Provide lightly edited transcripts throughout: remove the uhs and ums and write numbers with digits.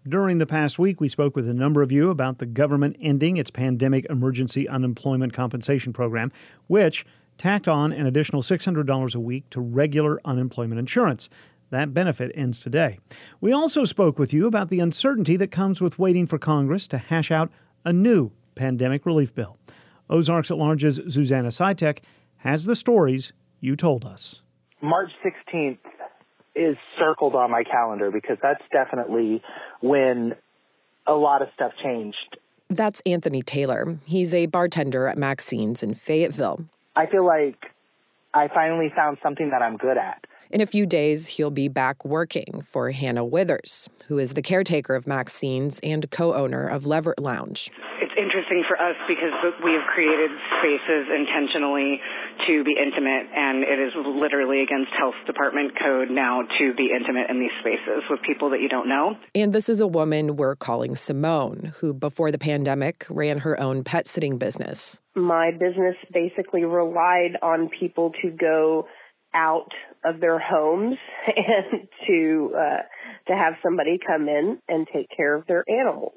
During the past week, we spoke with a number of you about the government ending its pandemic emergency unemployment compensation program, which tacked on an additional $600 a week to regular unemployment insurance. That benefit ends today. We also spoke with you about the uncertainty that comes with waiting for Congress to hash out a new pandemic relief bill. Ozarks at Large's Susanna Sitek has the stories you told us. March 16th is circled on my calendar because that's definitely when a lot of stuff changed. That's Anthony Taylor. He's a bartender at Maxine's in Fayetteville. I feel like I finally found something that I'm good at. In a few days, he'll be back working for Hannah Withers, who is the caretaker of Maxine's and co-owner of Leverett Lounge. It's interesting for us because we have created spaces intentionally to be intimate, and it is literally against health department code now to be intimate in these spaces with people that you don't know. And this is a woman we're calling Simone, who before the pandemic ran her own pet sitting business. My business basically relied on people to go out of their homes and to have somebody come in and take care of their animals.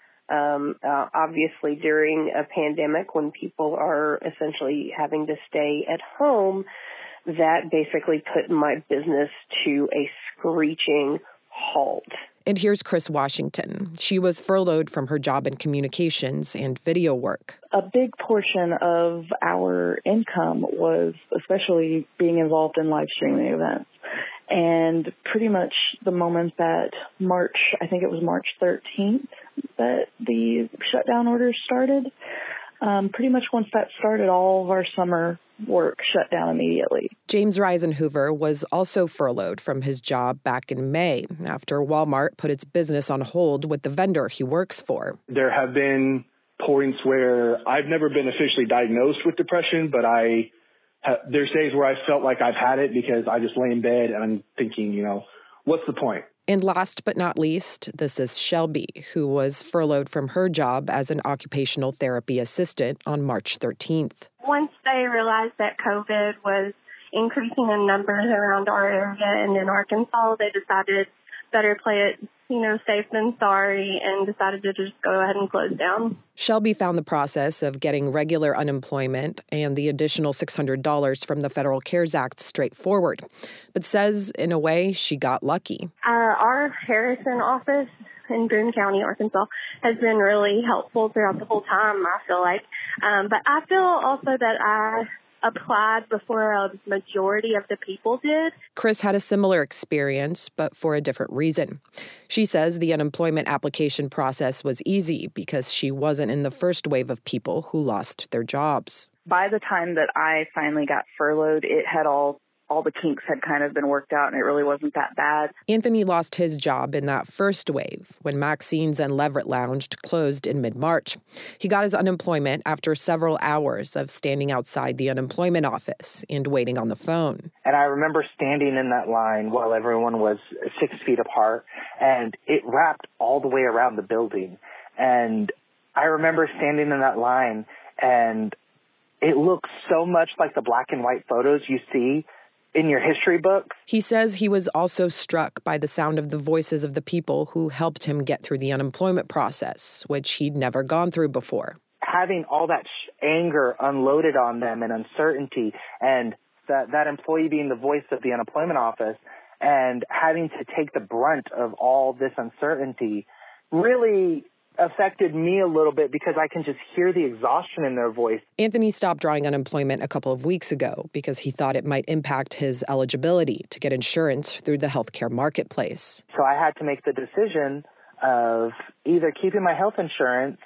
Obviously, during a pandemic, when people are essentially having to stay at home, that basically put my business to a screeching halt. And here's Chris Washington. She was furloughed from her job in communications and video work. A big portion of our income was especially being involved in live streaming events. And pretty much the moment that March 13th, that the shutdown orders started, pretty much once that started, all of our summer work shut down immediately. James Reisenhoover was also furloughed from his job back in May after Walmart put its business on hold with the vendor he works for. There have been points where I've never been officially diagnosed with depression, but there's days where I felt like I've had it because I just lay in bed and I'm thinking, what's the point? And last but not least, this is Shelby, who was furloughed from her job as an occupational therapy assistant on March 13th. Once they realized that COVID was increasing in numbers around our area and in Arkansas, they decided better play it, safe than sorry, and decided to just go ahead and close down. Shelby found the process of getting regular unemployment and the additional $600 from the Federal CARES Act straightforward, but says, in a way, she got lucky. Our Harrison office in Boone County, Arkansas, has been really helpful throughout the whole time, I feel like. But I feel also that I applied before a majority of the people did. Chris had a similar experience, but for a different reason. She says the unemployment application process was easy because she wasn't in the first wave of people who lost their jobs. By the time that I finally got furloughed, it had all the kinks had kind of been worked out, and it really wasn't that bad. Anthony lost his job in that first wave when Maxine's and Leverett Lounge closed in mid-March. He got his unemployment after several hours of standing outside the unemployment office and waiting on the phone. And I remember standing in that line while everyone was 6 feet apart, and it wrapped all the way around the building. And I remember standing in that line, and it looked so much like the black and white photos you see in your history books. He says he was also struck by the sound of the voices of the people who helped him get through the unemployment process, which he'd never gone through before. Having all that anger unloaded on them and uncertainty, and that employee being the voice of the unemployment office and having to take the brunt of all this uncertainty really affected me a little bit because I can just hear the exhaustion in their voice. Anthony stopped drawing unemployment a couple of weeks ago because he thought it might impact his eligibility to get insurance through the healthcare marketplace. So I had to make the decision of either keeping my health insurance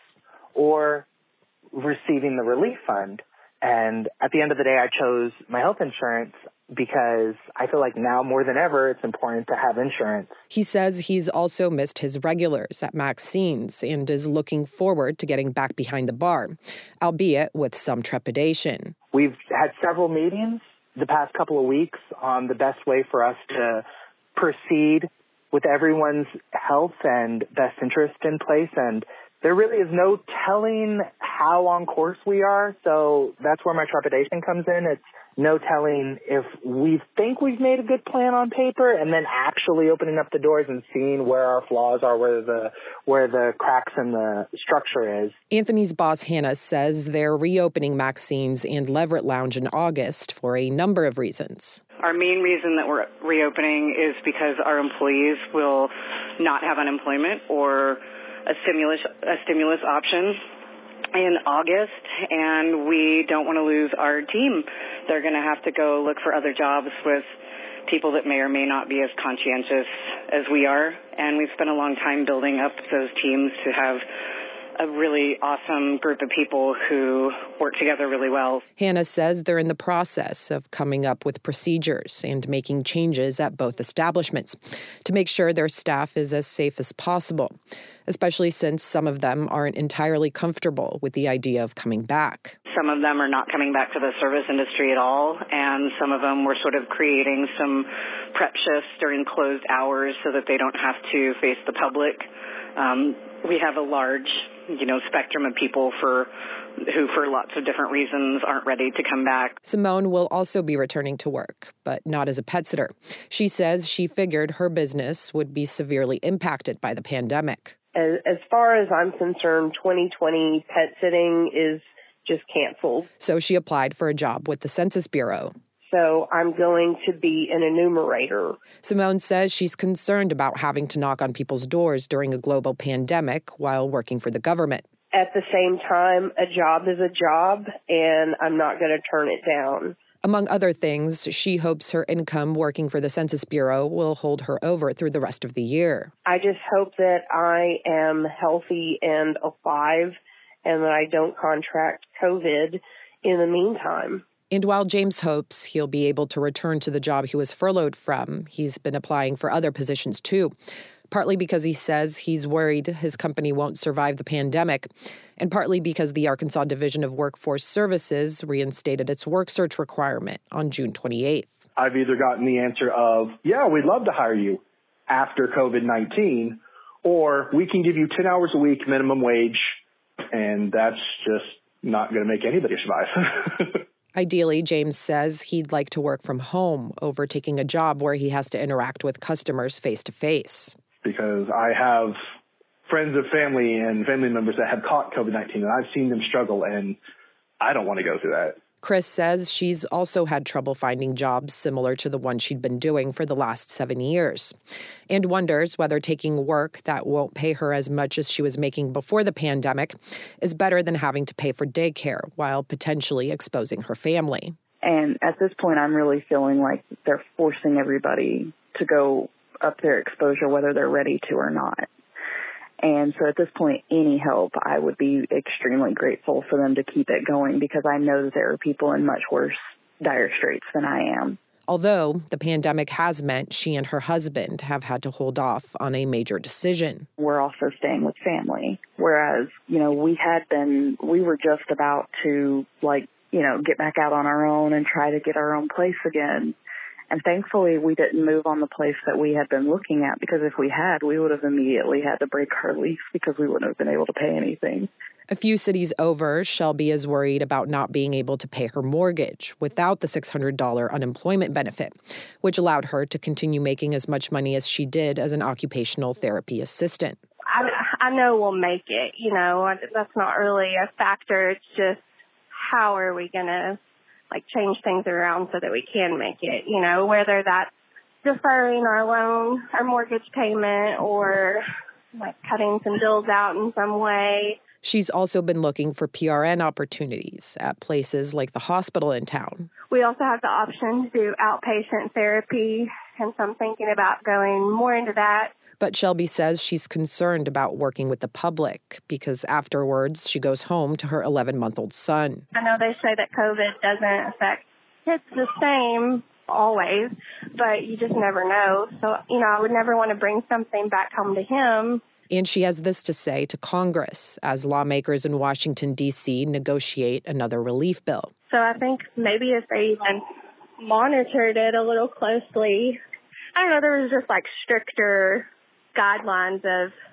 or receiving the relief fund. And at the end of the day, I chose my health insurance because I feel like now more than ever, it's important to have insurance. He says he's also missed his regulars at Maxine's and is looking forward to getting back behind the bar, albeit with some trepidation. We've had several meetings the past couple of weeks on the best way for us to proceed with everyone's health and best interest in place. And there really is no telling how on course we are. So that's where my trepidation comes in. It's no telling if we think we've made a good plan on paper and then actually opening up the doors and seeing where our flaws are, where the cracks in the structure is. Anthony's boss, Hannah, says they're reopening Maxine's and Leverett Lounge in August for a number of reasons. Our main reason that we're reopening is because our employees will not have unemployment or a stimulus option in August, and we don't want to lose our team. They're going to have to go look for other jobs with people that may or may not be as conscientious as we are, and we've spent a long time building up those teams to have a really awesome group of people who work together really well. Hannah says they're in the process of coming up with procedures and making changes at both establishments to make sure their staff is as safe as possible, especially since some of them aren't entirely comfortable with the idea of coming back. Some of them are not coming back to the service industry at all, and some of them were sort of creating some prep shifts during closed hours so that they don't have to face the public. We have a large, spectrum of people who for lots of different reasons aren't ready to come back. Simone will also be returning to work, but not as a pet sitter. She says she figured her business would be severely impacted by the pandemic. As far as I'm concerned, 2020 pet sitting is just canceled. So she applied for a job with the Census Bureau. So I'm going to be an enumerator. Simone says she's concerned about having to knock on people's doors during a global pandemic while working for the government. At the same time, a job is a job, and I'm not going to turn it down. Among other things, she hopes her income working for the Census Bureau will hold her over through the rest of the year. I just hope that I am healthy and alive and that I don't contract COVID in the meantime. And while James hopes he'll be able to return to the job he was furloughed from, he's been applying for other positions too, partly because he says he's worried his company won't survive the pandemic, and partly because the Arkansas Division of Workforce Services reinstated its work search requirement on June 28th. I've either gotten the answer of, yeah, we'd love to hire you after COVID-19, or we can give you 10 hours a week minimum wage, and that's just not going to make anybody survive. Ideally, James says he'd like to work from home over taking a job where he has to interact with customers face-to-face. Because I have friends of family and family members that have caught COVID-19, and I've seen them struggle, and I don't want to go through that. Chris says she's also had trouble finding jobs similar to the one she'd been doing for the last 7 years, and wonders whether taking work that won't pay her as much as she was making before the pandemic is better than having to pay for daycare while potentially exposing her family. And at this point, I'm really feeling like they're forcing everybody to go up their exposure, whether they're ready to or not. And so at this point, any help, I would be extremely grateful for them to keep it going, because I know that there are people in much worse, dire straits than I am. Although the pandemic has meant she and her husband have had to hold off on a major decision. We're also staying with family, whereas, we were just about to, get back out on our own and try to get our own place again. And thankfully, we didn't move on the place that we had been looking at, because if we had, we would have immediately had to break our lease because we wouldn't have been able to pay anything. A few cities over, Shelby is worried about not being able to pay her mortgage without the $600 unemployment benefit, which allowed her to continue making as much money as she did as an occupational therapy assistant. I know we'll make it. That's not really a factor. It's just, how are we going to change things around so that we can make it, whether that's deferring our loan, our mortgage payment, or cutting some bills out in some way. She's also been looking for PRN opportunities at places like the hospital in town. We also have the option to do outpatient therapy, and so I'm thinking about going more into that. But Shelby says she's concerned about working with the public because afterwards she goes home to her 11-month-old son. I know they say that COVID doesn't affect kids the same always, but you just never know. So, I would never want to bring something back home to him. And she has this to say to Congress as lawmakers in Washington, D.C. negotiate another relief bill. So I think maybe if they even monitored it a little closely, I don't know, there was just stricter guidelines of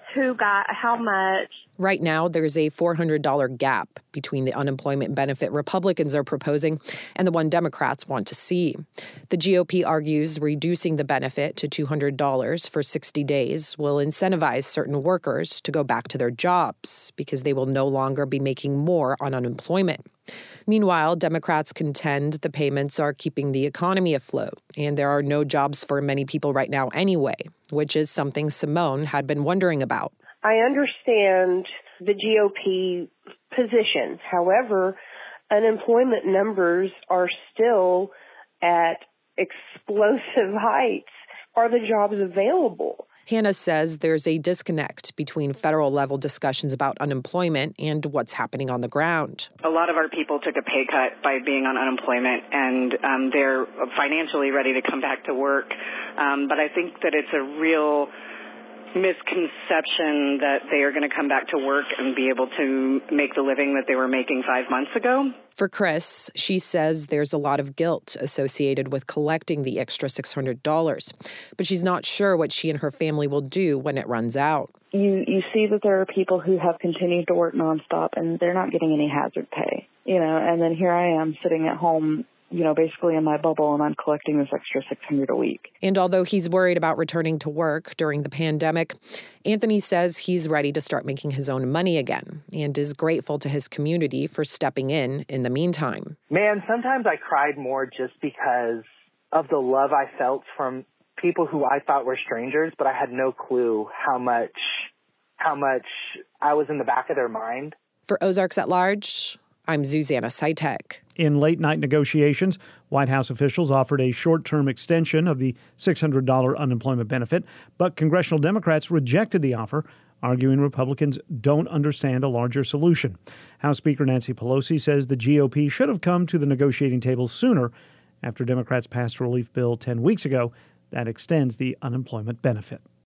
who got how much. Right now, there's a $400 gap between the unemployment benefit Republicans are proposing and the one Democrats want to see. The GOP argues reducing the benefit to $200 for 60 days will incentivize certain workers to go back to their jobs because they will no longer be making more on unemployment. Meanwhile, Democrats contend the payments are keeping the economy afloat, and there are no jobs for many people right now anyway, which is something Simone had been wondering about. I understand the GOP position. However, unemployment numbers are still at explosive heights. Are the jobs available? Hannah says there's a disconnect between federal-level discussions about unemployment and what's happening on the ground. A lot of our people took a pay cut by being on unemployment, and they're financially ready to come back to work. But I think that it's a real misconception that they are going to come back to work and be able to make the living that they were making 5 months ago. For Chris, she says there's a lot of guilt associated with collecting the extra $600, but she's not sure what she and her family will do when it runs out. You see that there are people who have continued to work nonstop and they're not getting any hazard pay, and then here I am sitting at home, basically in my bubble, and I'm collecting this extra $600 a week. And although he's worried about returning to work during the pandemic, Anthony says he's ready to start making his own money again and is grateful to his community for stepping in the meantime. Man, sometimes I cried more just because of the love I felt from people who I thought were strangers, but I had no clue how much I was in the back of their mind. For Ozarks at Large, I'm Zuzanna Sitek. In late-night negotiations, White House officials offered a short-term extension of the $600 unemployment benefit, but congressional Democrats rejected the offer, arguing Republicans don't understand a larger solution. House Speaker Nancy Pelosi says the GOP should have come to the negotiating table sooner after Democrats passed a relief bill 10 weeks ago that extends the unemployment benefit.